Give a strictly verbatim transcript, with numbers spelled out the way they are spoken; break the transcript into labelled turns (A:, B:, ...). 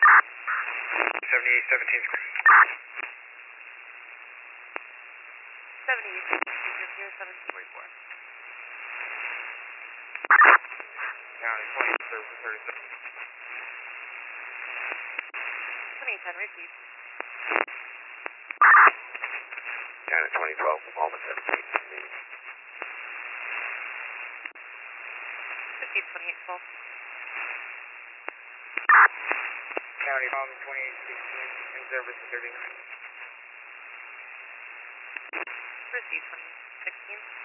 A: seventy-eight seventeen.
B: seventy-eight seventeen, zero seven forty-four.
A: County twenty, service thirty-seven.
B: twenty ten, repeat.
A: County twenty twelve, Alma seventeen.
B: Proceed twenty-eight twelve.
A: County Alma twenty-eight sixteen, in service thirty-nine.
B: Proceed twenty sixteen.